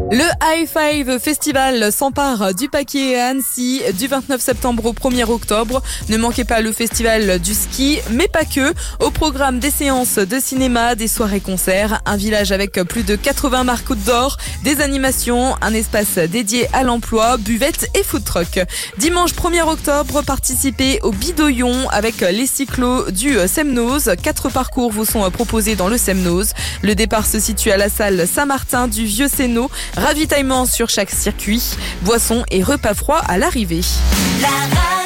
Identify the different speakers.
Speaker 1: Le High Five Festival s'empare du Paquet à Annecy du 29 septembre au 1er octobre. Ne manquez pas le festival du ski, mais pas que. Au programme des séances de cinéma, des soirées-concerts, un village avec plus de 80 marques d'or, des animations, un espace dédié à l'emploi, buvette et food truck. Dimanche 1er octobre, participez au Bidoyon avec les cyclos du Semnoz. 4 parcours vous sont proposés dans le Semnoz. Le départ se situe à la salle Saint-Martin du Vieux Sénot. Ravitaillement sur chaque circuit, boissons et repas froids à l'arrivée.